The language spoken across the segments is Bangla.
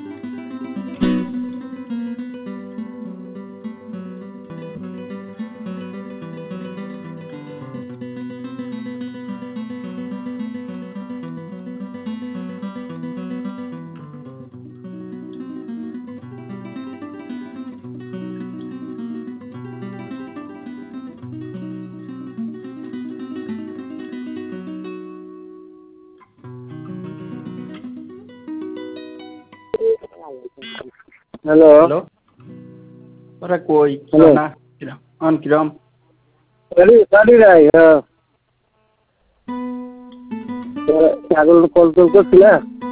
হ্যালো হ্যালো, ওরা কই না কিরম কিরম গাড়ি নাই ছাগল কল টল করছিল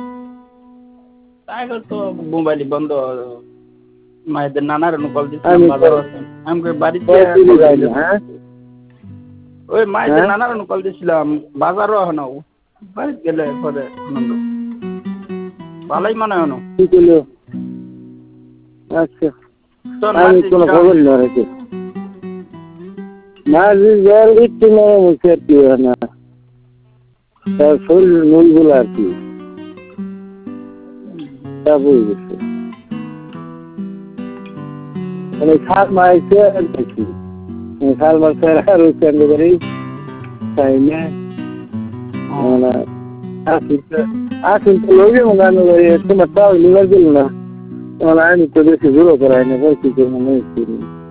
তাইলে তো মোবাইল বন্ধ। মায়েদের নানার কল দিচ্ছিলাম, বাজার আছেন আমি বাড়িতে। হ্যাঁ ওই মায়েদের নানার কল দিচ্ছিলাম, বাজারও হনো বাড়িতে গেলে পরে আনন্দ ভালোই মনে হনো। কি করলো? আচ্ছা আমি কোনো খবর নেই মাঝি জল দিচ্ছি না মুখে আর কি না তার শরীর নুলগুলো আর কি তা বুঝে গেছে মানে খাল মারছে আর দেখি খাল মারছে আর ওই কেন্দ্র করেই তাই না আসুন তো লোকে মনে করি তোমার তাও লিভার দিল না তোমার আমি তো বেশি জোরও করাই না কি করে মনে হচ্ছে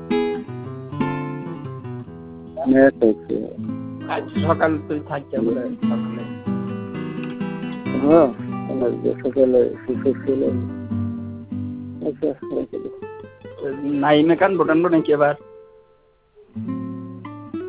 সকাল তুই থাকতে সকালে হ্যাঁ সকালে সুস্থ ছিল আচ্ছা নাই মেকান ভোটান নাকি এবার